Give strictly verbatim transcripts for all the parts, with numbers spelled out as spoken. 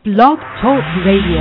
Blog Talk Radio.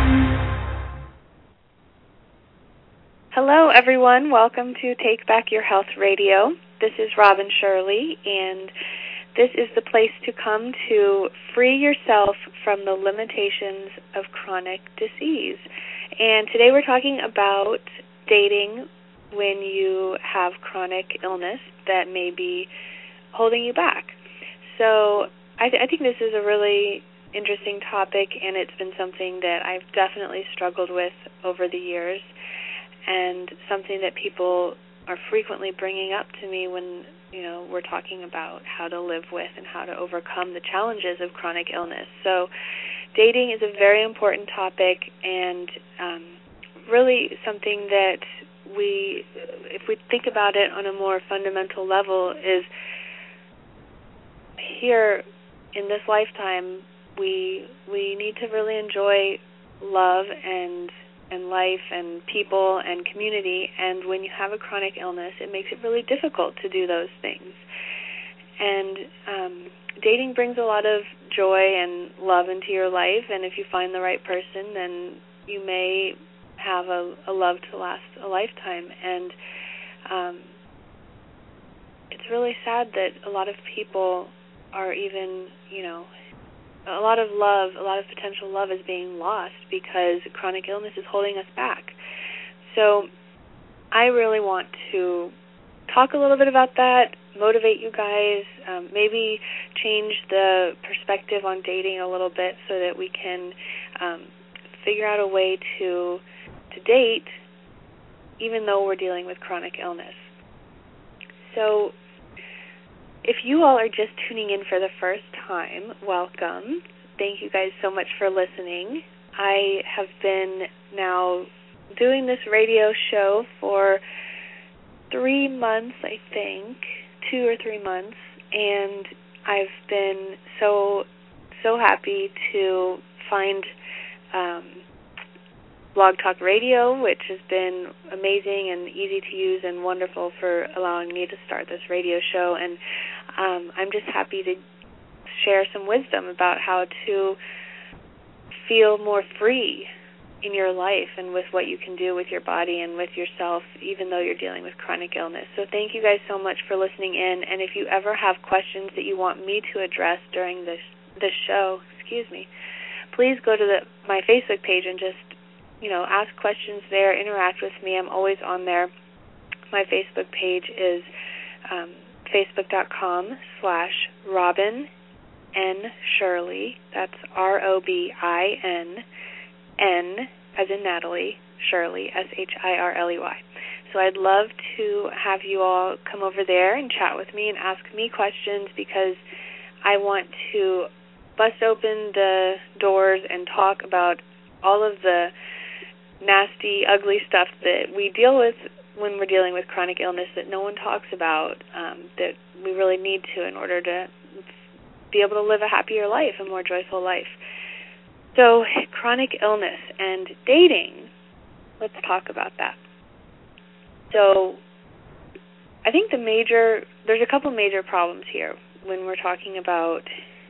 Hello, everyone. Welcome to Take Back Your Health Radio. This is Robin Shirley, and this is the place to come to free yourself from the limitations of chronic disease. And today we're talking about dating when you have chronic illness that may be holding you back. So I, th- I think this is a really interesting topic, and it's been something that I've definitely struggled with over the years, and something that people are frequently bringing up to me when, you know, we're talking about how to live with and how to overcome the challenges of chronic illness. So dating is a very important topic, and um, really something that we, if we think about it on a more fundamental level, is here in this lifetime, we we need to really enjoy love and and life and people and community, and when you have a chronic illness, it makes it really difficult to do those things. And um, dating brings a lot of joy and love into your life, and if you find the right person, then you may have a, a love to last a lifetime. And um, it's really sad that a lot of people are even, you know, a lot of love, a lot of potential love is being lost because chronic illness is holding us back. So I really want to talk a little bit about that, motivate you guys, um, maybe change the perspective on dating a little bit so that we can um, figure out a way to to date even though we're dealing with chronic illness. So if you all are just tuning in for the first time, welcome. Thank you guys so much for listening. I have been now doing this radio show for three months, I think, two or three months, and I've been so, so happy to find um, Blog Talk Radio, which has been amazing and easy to use and wonderful for allowing me to start this radio show. And um, I'm just happy to share some wisdom about how to feel more free in your life and with what you can do with your body and with yourself, even though you're dealing with chronic illness. So thank you guys so much for listening in. And if you ever have questions that you want me to address during this this show, excuse me, please go to the my Facebook page and just you know, ask questions there, interact with me. I'm always on there. My Facebook page is um, facebook.com slash Robin N. Shirley. That's R O B I N N, as in Natalie, Shirley, S H I R L E Y. So I'd love to have you all come over there and chat with me and ask me questions, because I want to bust open the doors and talk about all of the nasty, ugly stuff that we deal with when we're dealing with chronic illness that no one talks about, um, that we really need to in order to be able to live a happier life, a more joyful life. So, chronic illness and dating, let's talk about that. So, I think the major, there's a couple major problems here when we're talking about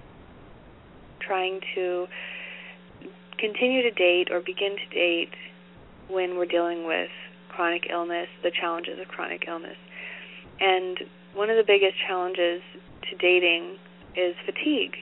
trying to continue to date or begin to date when we're dealing with chronic illness, the challenges of chronic illness. And one of the biggest challenges to dating is fatigue.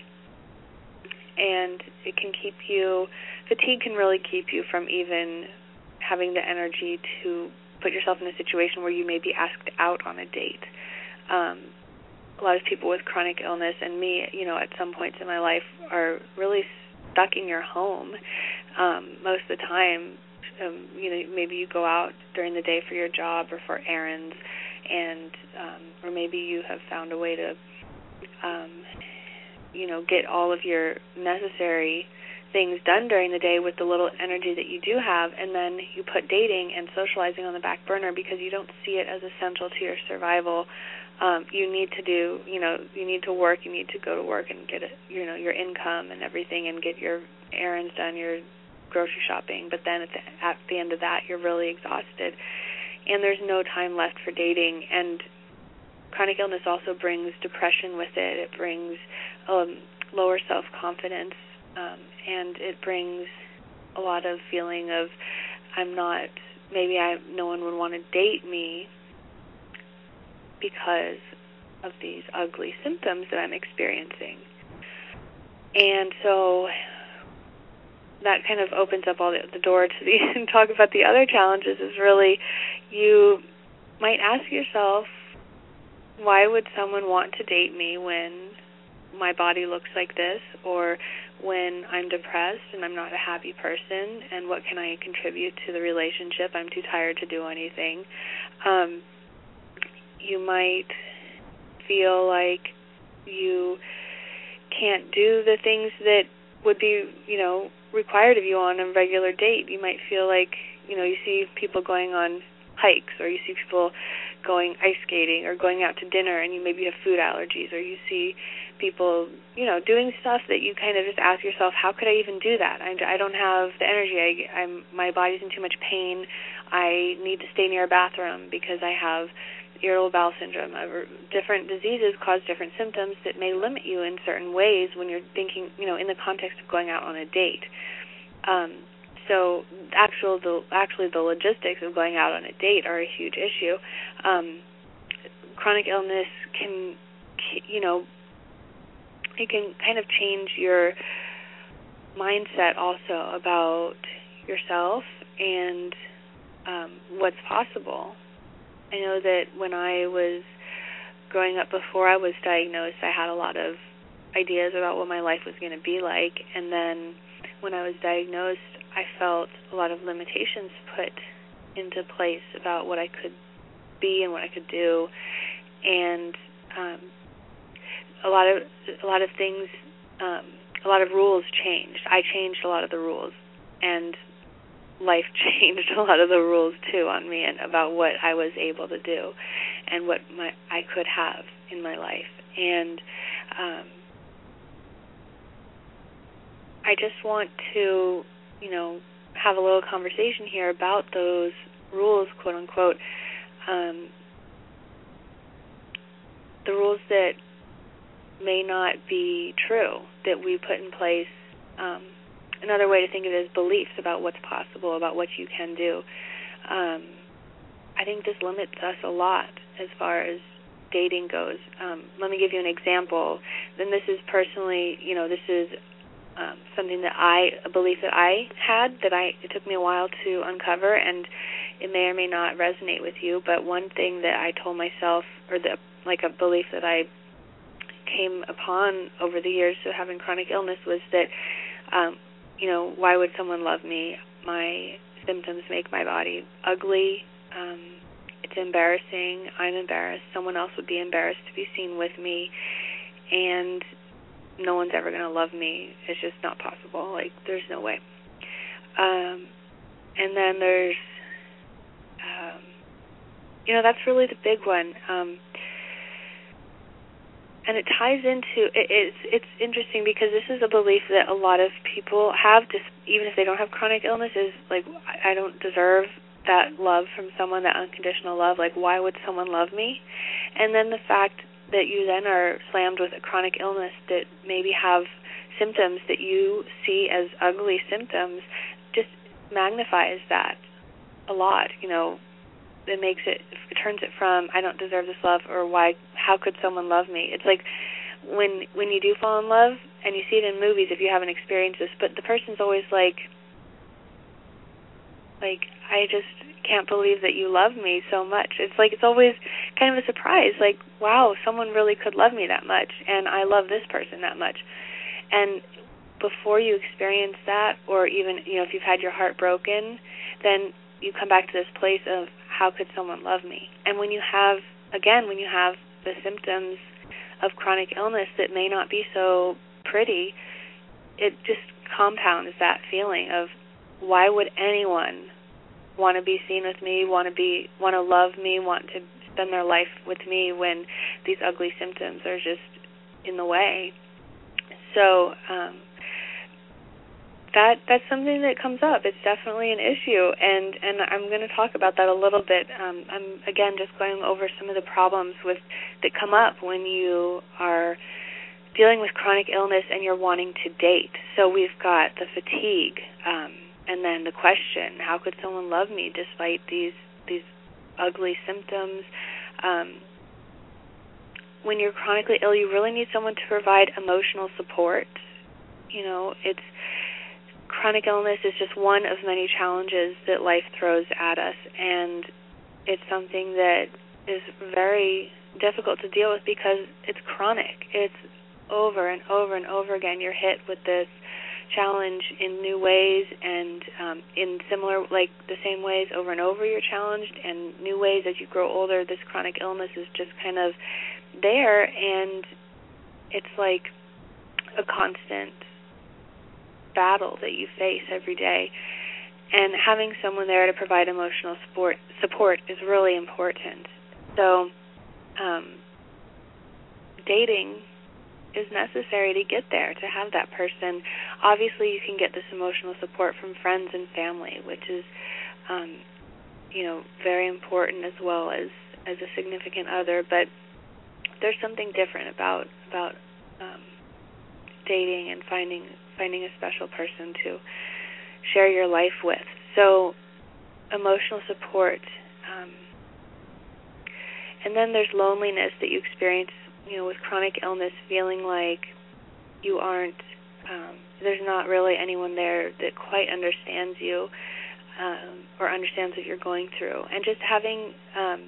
And it can keep you, fatigue can really keep you from even having the energy to put yourself in a situation where you may be asked out on a date. Um, a lot of people with chronic illness, and me, you know, at some points in my life, are really stuck in your home. Um, most of the time, Um, you know, maybe you go out during the day for your job or for errands, and um, or maybe you have found a way to, um, you know, get all of your necessary things done during the day with the little energy that you do have, and then you put dating and socializing on the back burner because you don't see it as essential to your survival. Um, you need to do, you know, you need to work, you need to go to work and get, it, you know, your income and everything, and get your errands done, your grocery shopping, but then at the, at the end of that, you're really exhausted, and there's no time left for dating. And chronic illness also brings depression with it. It brings um, lower self-confidence, um, and and it brings a lot of feeling of I'm not, maybe I no one would want to date me because of these ugly symptoms that I'm experiencing. And so that kind of opens up all the, the door to the and talk about the other challenges. Is really, you might ask yourself, why would someone want to date me when my body looks like this, or when I'm depressed and I'm not a happy person, and what can I contribute to the relationship? I'm too tired to do anything. Um, you might feel like you can't do the things that would be, you know, required of you on a regular date. You might feel like, you know, you see people going on hikes, or you see people going ice skating or going out to dinner, and you maybe have food allergies, or you see people, you know, doing stuff that you kind of just ask yourself, how could I even do that? I, I don't have the energy. I, I'm, my body's in too much pain. I need to stay near a bathroom because I have irritable bowel syndrome. Different diseases cause different symptoms that may limit you in certain ways when you're thinking, you know, in the context of going out on a date. Um, so actual, the, actually the logistics of going out on a date are a huge issue. Um, chronic illness can, you know, it can kind of change your mindset also about yourself and um, what's possible. I know that when I was growing up, before I was diagnosed, I had a lot of ideas about what my life was going to be like, and then when I was diagnosed, I felt a lot of limitations put into place about what I could be and what I could do, and um, a lot of a lot of things, um, a lot of rules changed. I changed a lot of the rules, and life changed a lot of the rules too on me, and about what I was able to do and what my I could have in my life. And um, I just want to, you know, have a little conversation here about those rules, quote unquote, um, the rules that may not be true, that we put in place. Um, another way to think of it is beliefs about what's possible, about what you can do. Um, I think this limits us a lot as far as dating goes. Um, let me give you an example. Then this is personally, you know, this is um, something that I, a belief that I had that I, it took me a while to uncover, and it may or may not resonate with you, but one thing that I told myself, or the, like a belief that I came upon over the years of having chronic illness, was that, um, you know, why would someone love me? My symptoms make my body ugly. Um, it's embarrassing. I'm embarrassed. Someone else would be embarrassed to be seen with me, and no one's ever going to love me. It's just not possible. Like, there's no way. Um, and then there's, um, you know, that's really the big one. Um, And it ties into, it, it's it's interesting because this is a belief that a lot of people have, just, even if they don't have chronic illness, is like, I don't deserve that love from someone, that unconditional love. Like, why would someone love me? And then the fact that you then are slammed with a chronic illness that maybe have symptoms that you see as ugly symptoms just magnifies that a lot, you know. It makes it, it turns it from I don't deserve this love, or why, how could someone love me? It's like when when you do fall in love, and you see it in movies if you haven't experienced this, but the person's always like, like, I just can't believe that you love me so much. It's like, it's always kind of a surprise, like, wow, someone really could love me that much, and I love this person that much. And before you experience that, or even, you know, if you've had your heart broken, then you come back to this place of, how could someone love me? And when you have, again, when you have the symptoms of chronic illness that may not be so pretty, it just compounds that feeling of, why would anyone want to be seen with me, want to be, want to love me, want to spend their life with me when these ugly symptoms are just in the way? So, um, That that's something that comes up. It's definitely an issue, and, and I'm going to talk about that a little bit. Um, I'm, again, just going over some of the problems with that come up when you are dealing with chronic illness and you're wanting to date. So we've got the fatigue, um, and then the question, how could someone love me despite these these ugly symptoms? Um, when you're chronically ill, you really need someone to provide emotional support. You know, it's chronic illness is just one of many challenges that life throws at us, and it's something that is very difficult to deal with because it's chronic. It's over and over and over again. You're hit with this challenge in new ways and um, in similar, like the same ways over and over you're challenged, and new ways as you grow older. This chronic illness is just kind of there, and it's like a constant battle that you face every day. And having someone there to provide emotional support support is really important. So um, dating is necessary to get there, to have that person. Obviously, you can get this emotional support from friends and family, which is, um, you know, very important, as well as, as a significant other. But there's something different about about um, dating and finding finding a special person to share your life with. So, emotional support. Um, and then there's loneliness that you experience, you know, with chronic illness, feeling like you aren't, um, there's not really anyone there that quite understands you um, or understands what you're going through. And just having, um,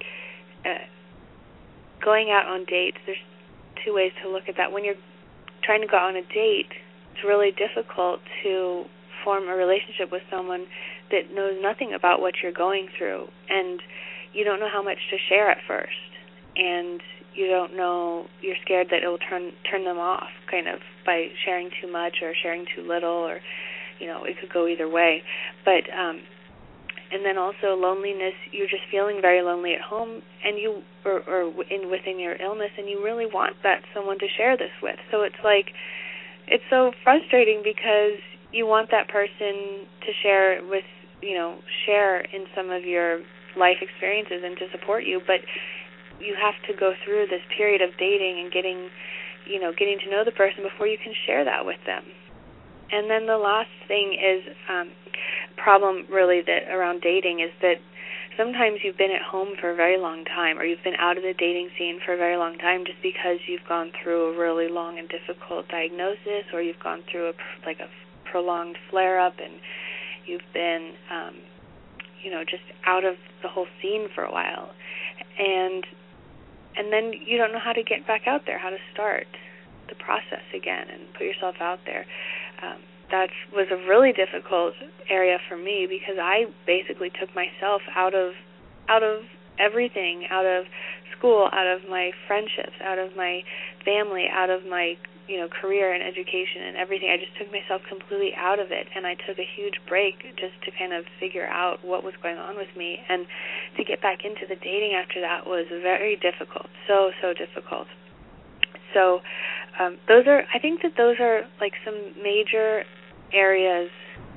uh, going out on dates, there's two ways to look at that. When you're trying to go on a date, it's really difficult to form a relationship with someone that knows nothing about what you're going through, and you don't know how much to share at first, and you don't know, you're scared that it will turn turn them off, kind of, by sharing too much or sharing too little, or, you know, it could go either way. But, um, and then also loneliness, you're just feeling very lonely at home, and you, or, or in within your illness, and you really want that someone to share this with. So it's like, it's so frustrating because you want that person to share with, you know, share in some of your life experiences and to support you, but you have to go through this period of dating and getting, you know, getting to know the person before you can share that with them. And then the last thing is, um, problem really that around dating is that sometimes you've been at home for a very long time, or you've been out of the dating scene for a very long time just because you've gone through a really long and difficult diagnosis, or you've gone through a, like a prolonged flare-up, and you've been, um, you know, just out of the whole scene for a while. And and then you don't know how to get back out there, how to start the process again and put yourself out there. Um, that was a really difficult area for me because I basically took myself out of out of everything, out of school, out of my friendships, out of my family, out of my, you know, career and education and everything. I just took myself completely out of it, and I took a huge break just to kind of figure out what was going on with me. And to get back into the dating after that was very difficult, so, so difficult. So um, those are, I think that those are like some major areas,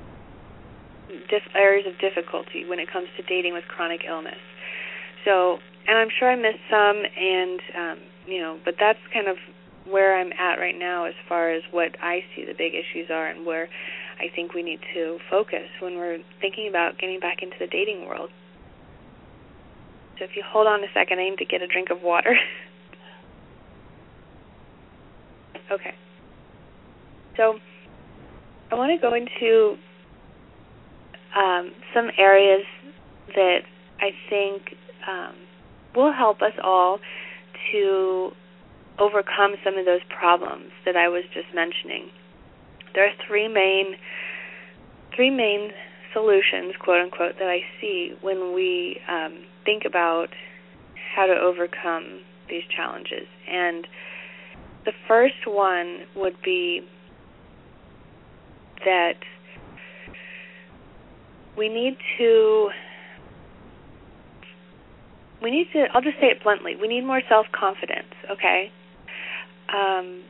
dif- areas of difficulty when it comes to dating with chronic illness. So, and I'm sure I missed some, and, um, you know, but that's kind of where I'm at right now as far as what I see the big issues are and where I think we need to focus when we're thinking about getting back into the dating world. So if you hold on a second, I need to get a drink of water. Okay. So I want to go into um, some areas that I think um, will help us all to overcome some of those problems that I was just mentioning. There are three main, three main solutions, quote unquote, that I see when we um, think about how to overcome these challenges. And the first one would be that we need to, we need to, I'll just say it bluntly, we need more self-confidence, okay? Um,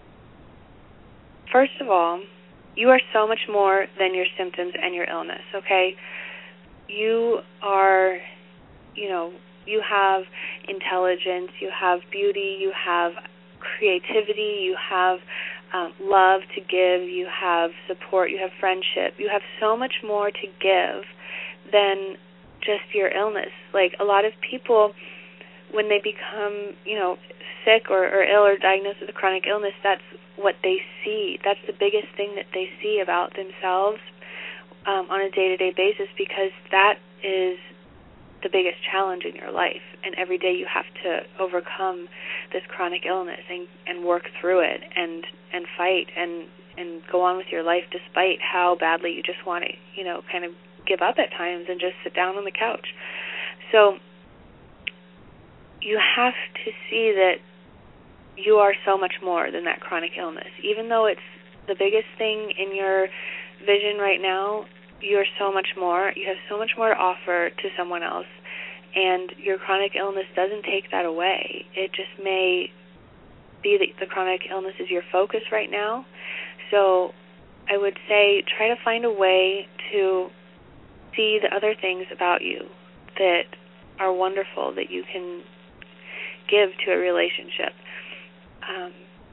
first of all, you are so much more than your symptoms and your illness, okay? You are, you know, you have intelligence, you have beauty, you have creativity, you have um, love to give, you have support, you have friendship. You have so much more to give than just your illness. Like, a lot of people, when they become, you know, sick or, or ill or diagnosed with a chronic illness, that's what they see. That's the biggest thing that they see about themselves um, on a day-to-day basis, because that is the biggest challenge in your life. And every day you have to overcome this chronic illness and, and work through it and, and fight and, and go on with your life despite how badly you just want to, you know, kind of give up at times and just sit down on the couch. So you have to see that you are so much more than that chronic illness. Even though it's the biggest thing in your vision right now, you're so much more. You have so much more to offer to someone else, and your chronic illness doesn't take that away. It just may be that the chronic illness is your focus right now. So I would say try to find a way to see the other things about you that are wonderful that you can give to a relationship. Um,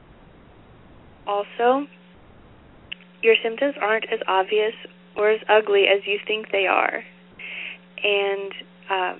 also, your symptoms aren't as obvious or as ugly as you think they are. And um,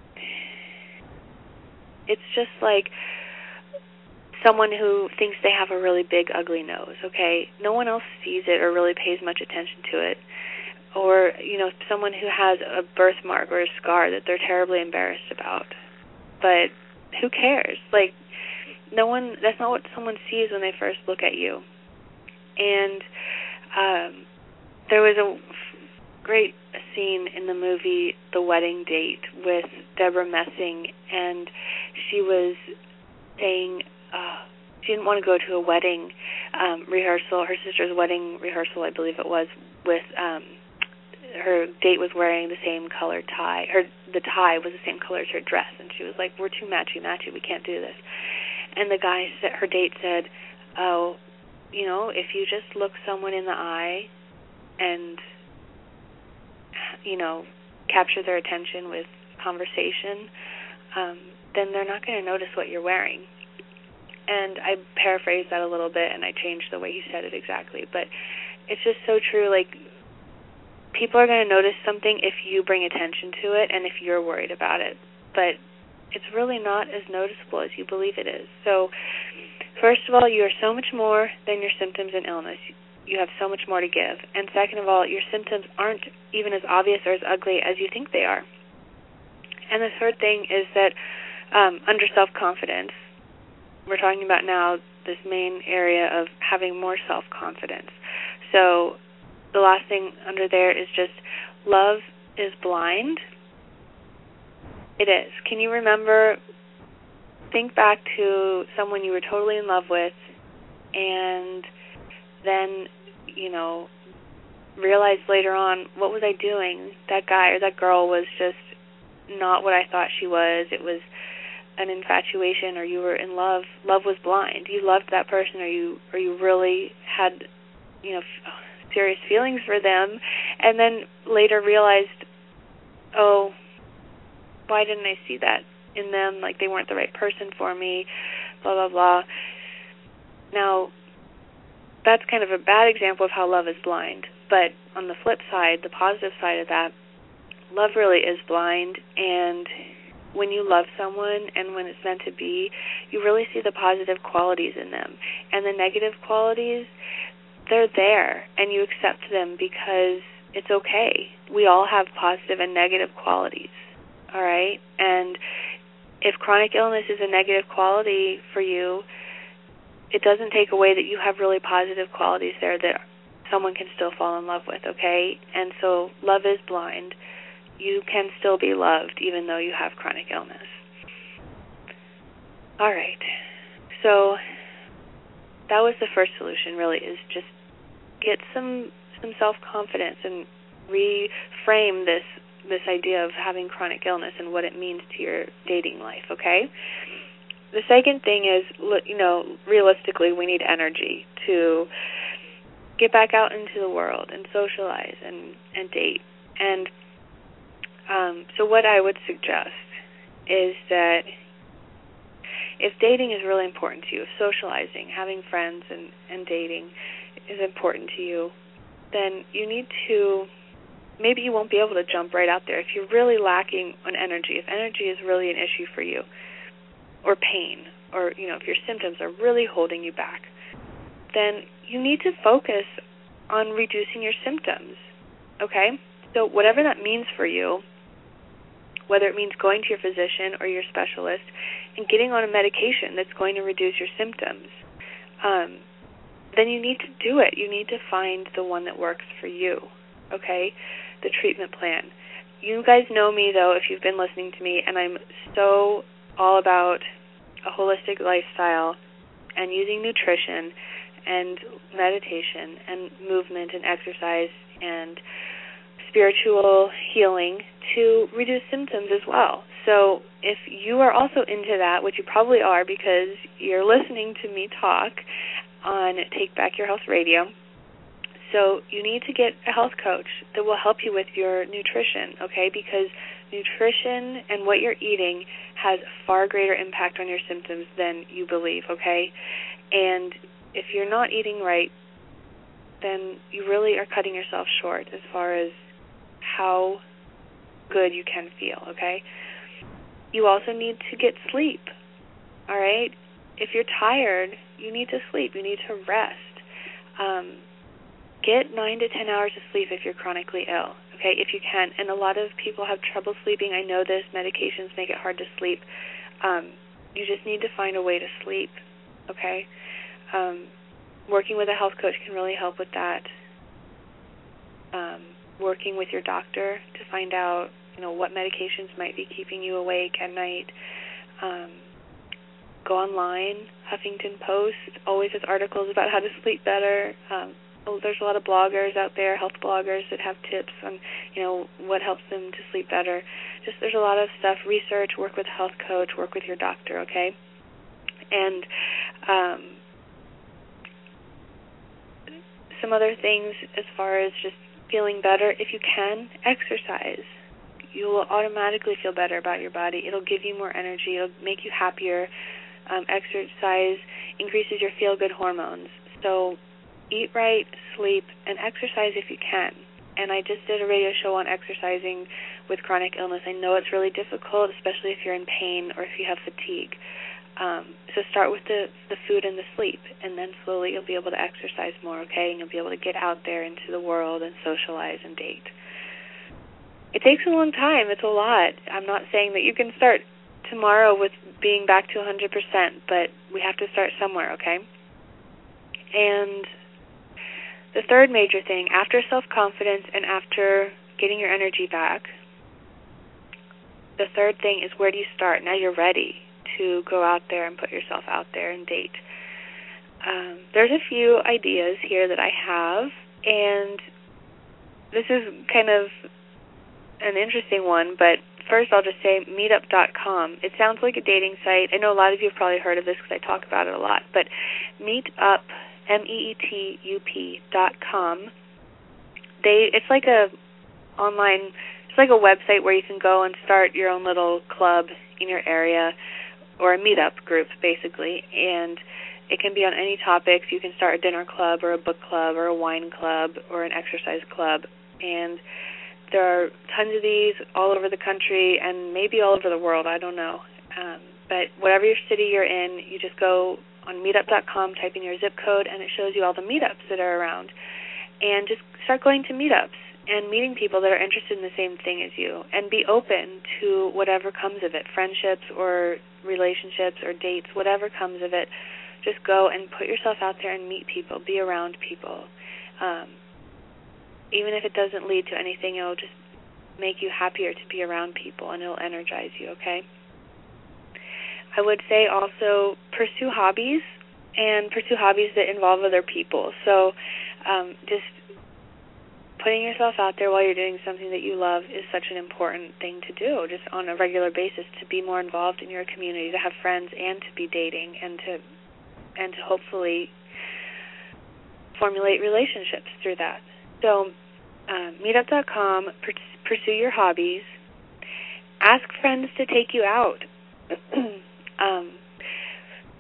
it's just like someone who thinks they have a really big, ugly nose, okay? No one else sees it or really pays much attention to it. Or, you know, someone who has a birthmark or a scar that they're terribly embarrassed about. But who cares? Like, no one, that's not what someone sees when they first look at you. And um, there was a great scene in the movie The Wedding Date with Deborah Messing, and she was saying uh, she didn't want to go to a wedding um, rehearsal, her sister's wedding rehearsal, I believe it was, with um, her date was wearing the same colored tie. Her the tie was the same color as her dress, and she was like, "We're too matchy-matchy, we can't do this." And the guy said, her date said, "Oh, you know, if you just look someone in the eye and, you know, capture their attention with conversation, um, then they're not going to notice what you're wearing." And I paraphrased that a little bit, and I changed the way he said it exactly. But it's just so true. Like, people are going to notice something if you bring attention to it and if you're worried about it. But it's really not as noticeable as you believe it is. So, first of all, you are so much more than your symptoms and illness. You have so much more to give. And second of all, your symptoms aren't even as obvious or as ugly as you think they are. And the third thing is that um, under self-confidence, we're talking about now this main area of having more self-confidence. So the last thing under there is just love is blind. It is. Can you remember, think back to someone you were totally in love with and then, you know, realize later on, what was I doing? That guy or that girl was just not what I thought she was. It was an infatuation, or you were in love. Love was blind. You loved that person, or you or you really had, you know, f- serious feelings for them, and then later realized, oh, why didn't I see that in them? Like, they weren't the right person for me, blah, blah, blah. Now, that's kind of a bad example of how love is blind. But on the flip side, the positive side of that, love really is blind, and when you love someone and when it's meant to be, you really see the positive qualities in them. And the negative qualities, they're there, and you accept them because it's okay. We all have positive and negative qualities, all right? And if chronic illness is a negative quality for you, it doesn't take away that you have really positive qualities there that someone can still fall in love with, okay? And so love is blind. You can still be loved even though you have chronic illness. All right. So that was the first solution, really, is just get some some self-confidence and reframe this this idea of having chronic illness and what it means to your dating life, okay? The second thing is, you know, realistically, we need energy to get back out into the world and socialize and, and date. And um, so what I would suggest is that If dating is really important to you, if socializing, having friends and, and dating is important to you, then you need to, maybe you won't be able to jump right out there. If you're really lacking on energy, if energy is really an issue for you, or pain, or, you know, if your symptoms are really holding you back, then you need to focus on reducing your symptoms, okay? So whatever that means for you, whether it means going to your physician or your specialist and getting on a medication that's going to reduce your symptoms, um, then you need to do it. You need to find the one that works for you, okay, the treatment plan. You guys know me, though, if you've been listening to me, and I'm so all about a holistic lifestyle and using nutrition and meditation and movement and exercise and spiritual healing to reduce symptoms as well. So if you are also into that, which you probably are because you're listening to me talk on Take Back Your Health Radio, so you need to get a health coach that will help you with your nutrition, okay, because nutrition and what you're eating has far greater impact on your symptoms than you believe, okay? And if you're not eating right, then you really are cutting yourself short as far as how good you can feel, okay? You also need to get sleep, all right? If you're tired, you need to sleep. You need to rest. Um, get nine to ten hours of sleep if you're chronically ill, okay, if you can. And a lot of people have trouble sleeping. I know this. Medications make it hard to sleep. Um, you just need to find a way to sleep, okay? Um, working with a health coach can really help with that. Um, working with your doctor to find out, you know, what medications might be keeping you awake at night. Um, go online. Huffington Post always has articles about how to sleep better. Um, there's a lot of bloggers out there, health bloggers, that have tips on, you know, what helps them to sleep better. Just there's a lot of stuff. Research, work with a health coach, work with your doctor, okay? And um, some other things as far as just feeling better, if you can, exercise. You will automatically feel better about your body. It'll give you more energy. It'll make you happier. Um, exercise increases your feel-good hormones. So eat right, sleep, and exercise if you can. And I just did a radio show on exercising with chronic illness. I know it's really difficult, especially if you're in pain or if you have fatigue. Um, so start with the, the food and the sleep, and then slowly you'll be able to exercise more, okay? And you'll be able to get out there into the world and socialize and date. It takes a long time. It's a lot. I'm not saying that you can start tomorrow with being back to one hundred percent, but we have to start somewhere, okay? And the third major thing, after self-confidence and after getting your energy back, the third thing is, where do you start? Now you're ready to go out there and put yourself out there and date. Um, there's a few ideas here that I have, and this is kind of an interesting one, but first I'll just say meetup dot com. It sounds like a dating site. I know a lot of you have probably heard of this because I talk about it a lot, but Meetup, M E E T U P dot com. They, it's like a online, it's like a website where you can go and start your own little club in your area, or a meetup group, basically, and it can be on any topics. You can start a dinner club or a book club or a wine club or an exercise club, and there are tons of these all over the country and maybe all over the world, I don't know. Um, but whatever your city you're in, you just go on meetup dot com, type in your zip code, and it shows you all the meetups that are around. And just start going to meetups and meeting people that are interested in the same thing as you, and be open to whatever comes of it, friendships or relationships or dates, whatever comes of it. Just go and put yourself out there and meet people, be around people. Um, even if it doesn't lead to anything, it'll just make you happier to be around people, and it'll energize you, okay? I would say also pursue hobbies, and pursue hobbies that involve other people. So um, just putting yourself out there while you're doing something that you love is such an important thing to do, just on a regular basis, to be more involved in your community, to have friends, and to be dating, and to and to hopefully formulate relationships through that. So um, meetup dot com, pursue your hobbies, ask friends to take you out. um,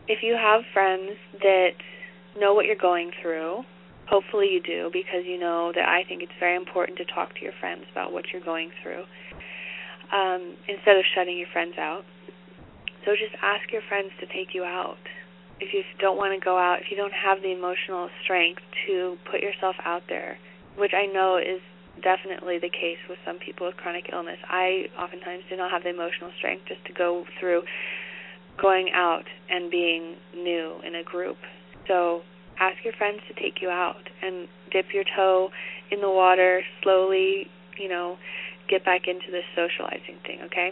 if you have friends that know what you're going through, hopefully you do, because you know that I think it's very important to talk to your friends about what you're going through, um, instead of shutting your friends out. So just ask your friends to take you out. If you don't want to go out, if you don't have the emotional strength to put yourself out there, which I know is definitely the case with some people with chronic illness. I oftentimes do not have the emotional strength just to go through going out and being new in a group. So ask your friends to take you out and dip your toe in the water, slowly, you know, get back into this socializing thing, okay?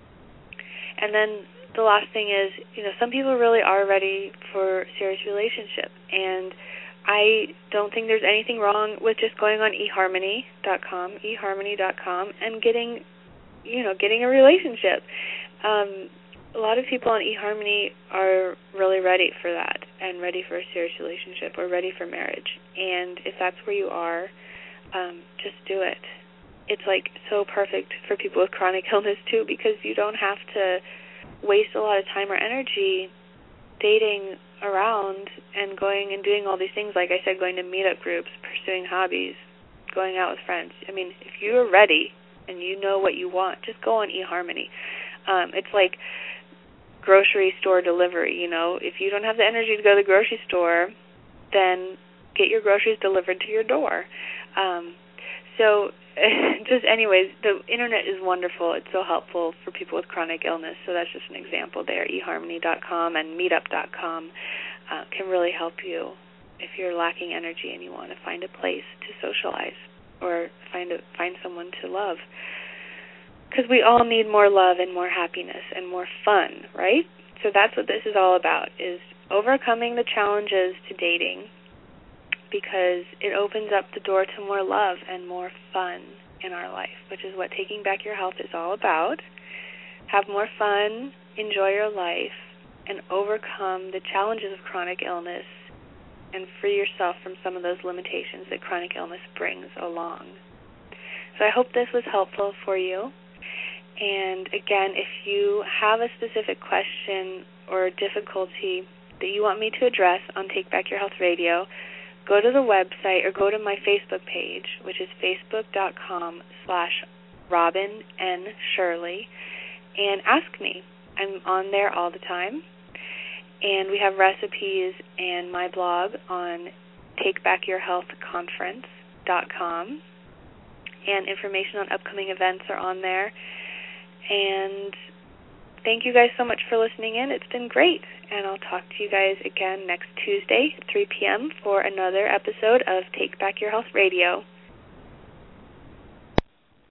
And then the last thing is, you know, some people really are ready for a serious relationship, and I don't think there's anything wrong with just going on e harmony dot com, e harmony dot com, and getting, you know, getting a relationship. Um, a lot of people on eHarmony are really ready for that and ready for a serious relationship or ready for marriage. And if that's where you are, um, just do it. It's like so perfect for people with chronic illness too, because you don't have to waste a lot of time or energy dating around and going and doing all these things, like I said, going to meetup groups, pursuing hobbies, going out with friends. I mean, if you're ready and you know what you want, just go on eHarmony. Um, it's like grocery store delivery, you know. If you don't have the energy to go to the grocery store, then get your groceries delivered to your door. Um, so just anyways, the internet is wonderful. It's so helpful for people with chronic illness. So that's just an example there. e harmony dot com and meetup dot com uh, can really help you if you're lacking energy and you want to find a place to socialize or find a, find someone to love. Because we all need more love and more happiness and more fun, right? So that's what this is all about, is overcoming the challenges to dating, because it opens up the door to more love and more fun in our life, which is what Taking Back Your Health is all about. Have more fun, enjoy your life, and overcome the challenges of chronic illness and free yourself from some of those limitations that chronic illness brings along. So I hope this was helpful for you. And again, if you have a specific question or difficulty that you want me to address on Take Back Your Health Radio, go to the website or go to my Facebook page, which is facebook.com slash Robin N. Shirley, and ask me. I'm on there all the time. And we have recipes and my blog on take back your health conference dot com. And information on upcoming events are on there. And thank you guys so much for listening in. It's been great. And I'll talk to you guys again next Tuesday at three p.m. for another episode of Take Back Your Health Radio.